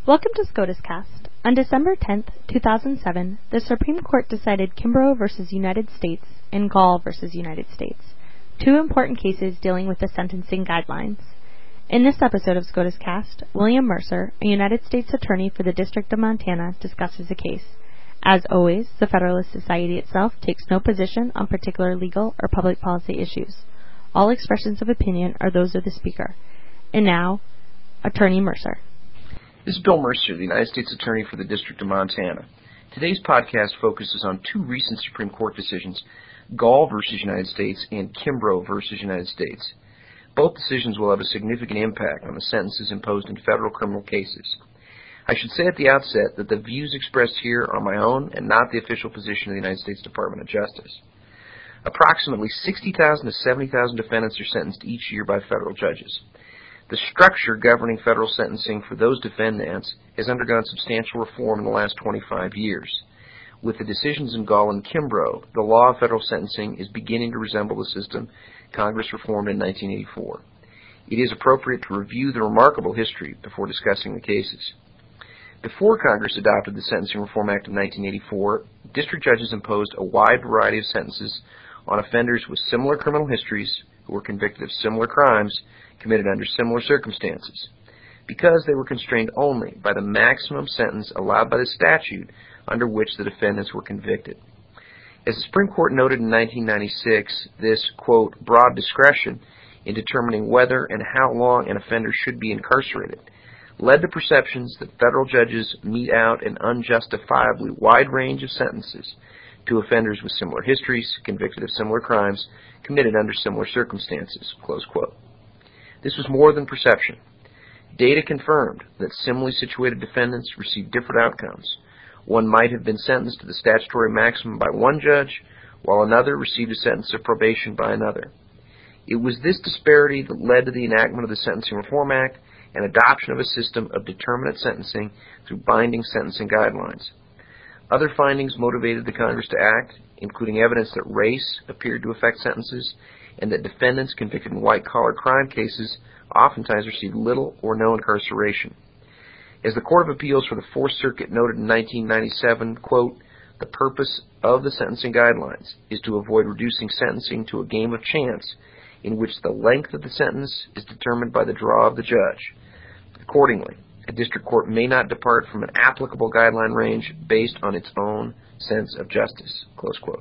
Welcome to SCOTUS Cast. On December 10, 2007, the Supreme Court decided Kimbrough v. United States and Gall v. United States, two important cases dealing with the sentencing guidelines. In this episode of SCOTUS Cast, William Mercer, a United States attorney for the District of Montana, discusses the case. As always, the Federalist Society itself takes no position on particular legal or public policy issues. All expressions of opinion are those of the speaker. And now, Attorney Mercer. This is Bill Mercer, the United States Attorney for the District of Montana. Today's podcast focuses on two recent Supreme Court decisions, Gall v. United States and Kimbrough v. United States. Both decisions will have a significant impact on the sentences imposed in federal criminal cases. I should say at the outset that the views expressed here are my own and not the official position of the United States Department of Justice. Approximately 60,000 to 70,000 defendants are sentenced each year by federal judges. The structure governing federal sentencing for those defendants has undergone substantial reform in the last 25 years. With the decisions in Gall and Kimbrough, the law of federal sentencing is beginning to resemble the system Congress reformed in 1984. It is appropriate to review the remarkable history before discussing the cases. Before Congress adopted the Sentencing Reform Act of 1984, district judges imposed a wide variety of sentences on offenders with similar criminal histories who were convicted of similar crimes committed under similar circumstances, because they were constrained only by the maximum sentence allowed by the statute under which the defendants were convicted. As the Supreme Court noted in 1996, this, quote, broad discretion in determining whether and how long an offender should be incarcerated led to perceptions that federal judges mete out an unjustifiably wide range of sentences to offenders with similar histories, convicted of similar crimes, committed under similar circumstances, close quote. This was more than perception. Data confirmed that similarly situated defendants received different outcomes. One might have been sentenced to the statutory maximum by one judge, while another received a sentence of probation by another. It was this disparity that led to the enactment of the Sentencing Reform Act and adoption of a system of determinate sentencing through binding sentencing guidelines. Other findings motivated the Congress to act, including evidence that race appeared to affect sentences and that defendants convicted in white-collar crime cases oftentimes received little or no incarceration. As the Court of Appeals for the Fourth Circuit noted in 1997, quote, the purpose of the sentencing guidelines is to avoid reducing sentencing to a game of chance in which the length of the sentence is determined by the draw of the judge. Accordingly, a district court may not depart from an applicable guideline range based on its own sense of justice, close quote.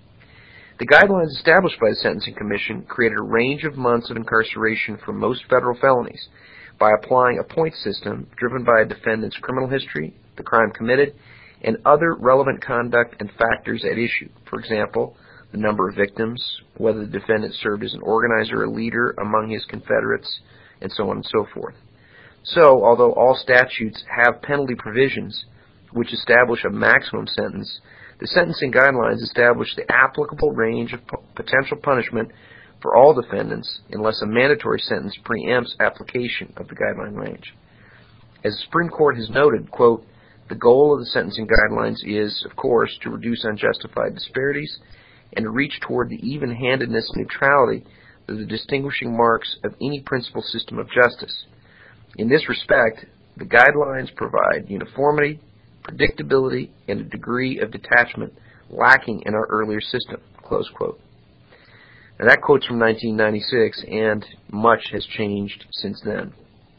The guidelines established by the Sentencing Commission created a range of months of incarceration for most federal felonies by applying a point system driven by a defendant's criminal history, the crime committed, and other relevant conduct and factors at issue. For example, the number of victims, whether the defendant served as an organizer or leader among his confederates, and so on and so forth. So, although all statutes have penalty provisions which establish a maximum sentence, the sentencing guidelines establish the applicable range of potential punishment for all defendants unless a mandatory sentence preempts application of the guideline range. As the Supreme Court has noted, quote, the goal of the sentencing guidelines is, of course, to reduce unjustified disparities and to reach toward the even-handedness and neutrality that are the distinguishing marks of any principled system of justice. In this respect, the guidelines provide uniformity, predictability, and a degree of detachment lacking in our earlier system, close quote. Now that quote's from 1996, and much has changed since then.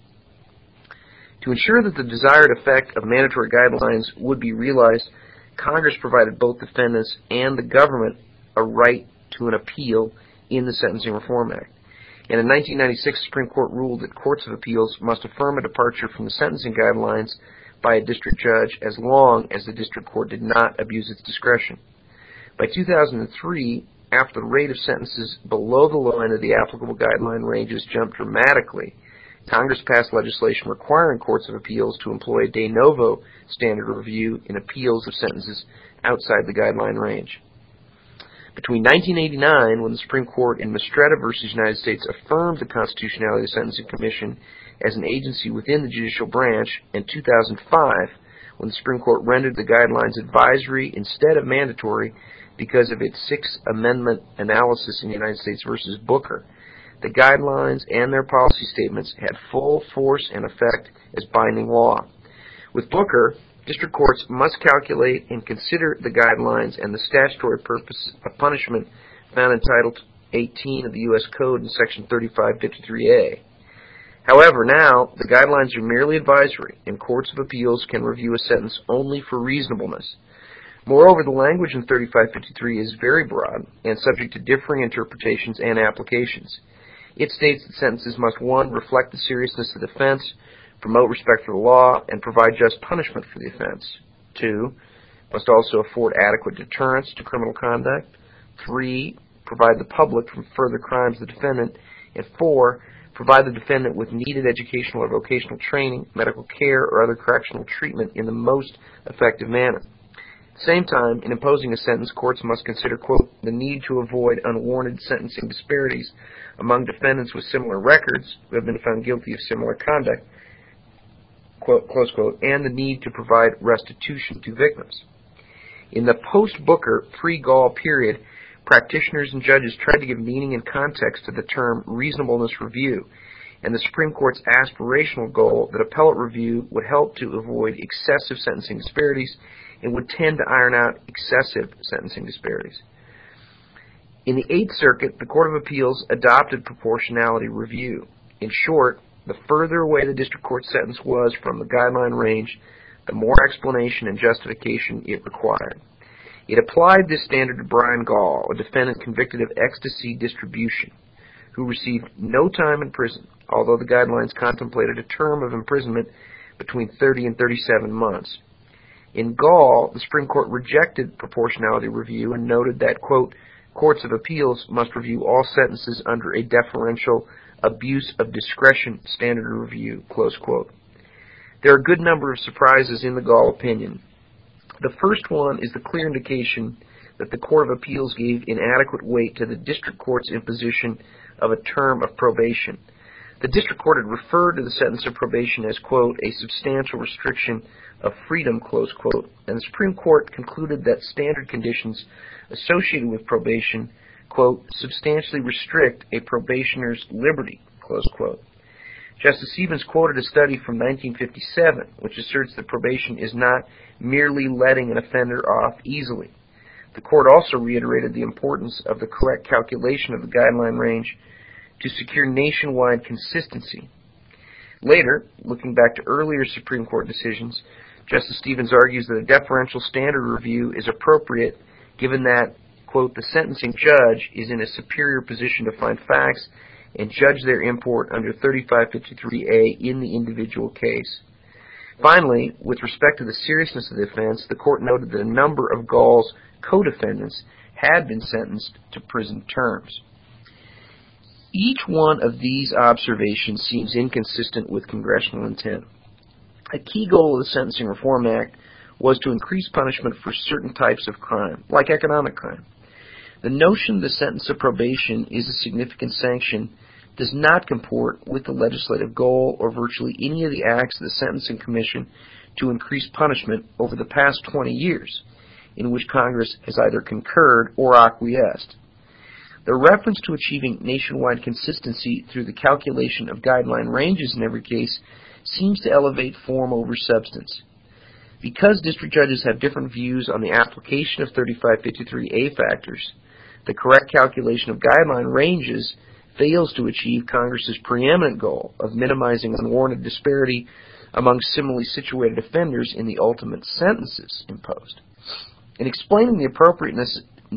To ensure that the desired effect of mandatory guidelines would be realized, Congress provided both defendants and the government a right to an appeal in the Sentencing Reform Act. And in 1996, the Supreme Court ruled that courts of appeals must affirm a departure from the sentencing guidelines by a district judge as long as the district court did not abuse its discretion. By 2003, after the rate of sentences below the low end of the applicable guideline ranges jumped dramatically, Congress passed legislation requiring courts of appeals to employ a de novo standard of review in appeals of sentences outside the guideline range. Between 1989, when the Supreme Court in Mistretta v. United States affirmed the constitutionality of the Sentencing Commission as an agency within the judicial branch, and 2005, when the Supreme Court rendered the guidelines advisory instead of mandatory because of its Sixth Amendment analysis in United States v. Booker, the guidelines and their policy statements had full force and effect as binding law. With Booker, district courts must calculate and consider the guidelines and the statutory purpose of punishment found in Title 18 of the U.S. Code in Section 3553A. However, now, the guidelines are merely advisory, and courts of appeals can review a sentence only for reasonableness. Moreover, the language in 3553 is very broad and subject to differing interpretations and applications. It states that sentences must, 1, reflect the seriousness of the offense, promote respect for the law, and provide just punishment for the offense. 2, must also afford adequate deterrence to criminal conduct. 3, provide the public from further crimes of the defendant. And 4, provide the defendant with needed educational or vocational training, medical care, or other correctional treatment in the most effective manner. At the same time, in imposing a sentence, courts must consider, quote, the need to avoid unwarranted sentencing disparities among defendants with similar records who have been found guilty of similar conduct, quote, close quote, and the need to provide restitution to victims. In the post-Booker, pre-Gall period, practitioners and judges tried to give meaning and context to the term reasonableness review, and the Supreme Court's aspirational goal that appellate review would help to avoid excessive sentencing disparities and would tend to iron out excessive sentencing disparities. In the Eighth Circuit, the Court of Appeals adopted proportionality review. In short, the further away the district court sentence was from the guideline range, the more explanation and justification it required. It applied this standard to Brian Gall, a defendant convicted of ecstasy distribution, who received no time in prison, although the guidelines contemplated a term of imprisonment between 30 and 37 months. In Gall, the Supreme Court rejected proportionality review and noted that, quote, courts of appeals must review all sentences under a deferential abuse of discretion standard of review, close quote. There are a good number of surprises in the Gall opinion. The first one is the clear indication that the Court of Appeals gave inadequate weight to the district court's imposition of a term of probation. The district court had referred to the sentence of probation as, quote, a substantial restriction of freedom, close quote, and the Supreme Court concluded that standard conditions associated with probation, quote, substantially restrict a probationer's liberty, close quote. Justice Stevens quoted a study from 1957, which asserts that probation is not merely letting an offender off easily. The court also reiterated the importance of the correct calculation of the guideline range to secure nationwide consistency. Later, looking back to earlier Supreme Court decisions, Justice Stevens argues that a deferential standard review is appropriate given that, quote, the sentencing judge is in a superior position to find facts and judge their import under 3553A in the individual case. Finally, with respect to the seriousness of the offense, the court noted that a number of Gall's co-defendants had been sentenced to prison terms. Each one of these observations seems inconsistent with congressional intent. A key goal of the Sentencing Reform Act was to increase punishment for certain types of crime, like economic crime. The notion the sentence of probation is a significant sanction does not comport with the legislative goal or virtually any of the acts of the Sentencing Commission to increase punishment over the past 20 years, in which Congress has either concurred or acquiesced. The reference to achieving nationwide consistency through the calculation of guideline ranges in every case seems to elevate form over substance. Because district judges have different views on the application of 3553A factors, the correct calculation of guideline ranges fails to achieve Congress's preeminent goal of minimizing unwarranted disparity among similarly situated offenders in the ultimate sentences imposed. In explaining the appropriateness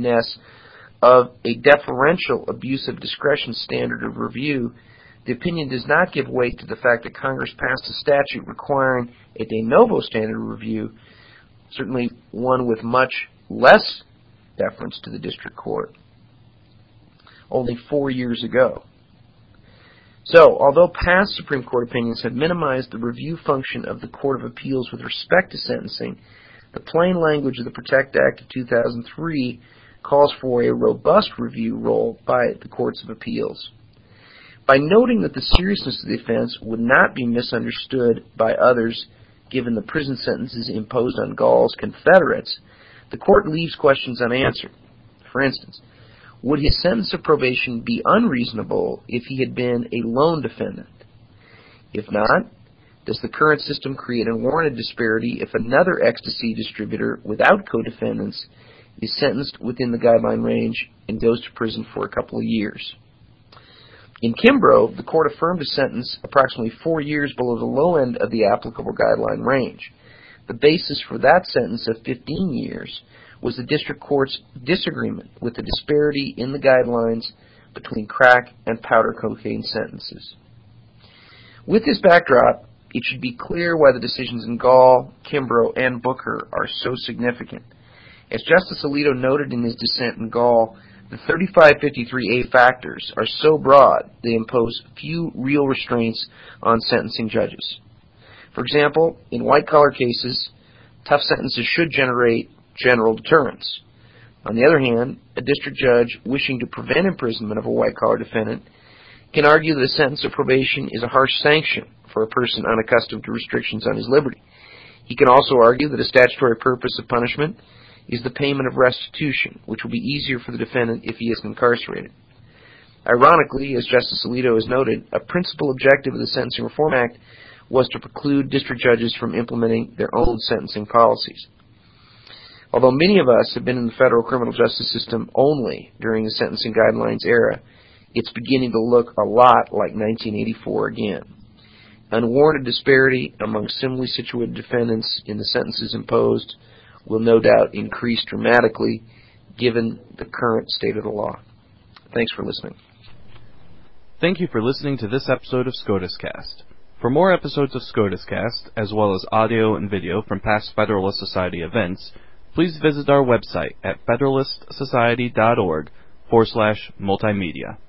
of a deferential abuse of discretion standard of review, the opinion does not give weight to the fact that Congress passed a statute requiring a de novo standard of review, certainly one with much less deference to the district court, only 4 years ago. So, although past Supreme Court opinions have minimized the review function of the Court of Appeals with respect to sentencing, the plain language of the PROTECT Act of 2003 calls for a robust review role by the Courts of Appeals. By noting that the seriousness of the offense would not be misunderstood by others given the prison sentences imposed on Gall's Confederates, the Court leaves questions unanswered. For instance, would his sentence of probation be unreasonable if he had been a lone defendant? If not, Does the current system create an unwarranted disparity if another ecstasy distributor without co-defendants is sentenced within the guideline range and goes to prison for a couple of years? In Kimbrough, the court affirmed a sentence approximately 4 years below the low end of the applicable guideline range. The basis for that sentence of 15 years was the district court's disagreement with the disparity in the guidelines between crack and powder cocaine sentences. With this backdrop, it should be clear why the decisions in Gall, Kimbrough, and Booker are so significant. As Justice Alito noted in his dissent in Gall, the 3553A factors are so broad they impose few real restraints on sentencing judges. For example, in white-collar cases, tough sentences should generate general deterrence. On the other hand, a district judge wishing to prevent imprisonment of a white-collar defendant can argue that a sentence of probation is a harsh sanction for a person unaccustomed to restrictions on his liberty. He can also argue that a statutory purpose of punishment is the payment of restitution, which will be easier for the defendant if he is incarcerated. Ironically, as Justice Alito has noted, a principal objective of the Sentencing Reform Act was to preclude district judges from implementing their own sentencing policies. Although many of us have been in the federal criminal justice system only during the sentencing guidelines era, it's beginning to look a lot like 1984 again. Unwarranted disparity among similarly situated defendants in the sentences imposed will no doubt increase dramatically given the current state of the law. Thanks for listening. Thank you for listening to this episode of SCOTUScast. For more episodes of SCOTUScast, as well as audio and video from past Federalist Society events, please visit our website at federalistsociety.org/multimedia.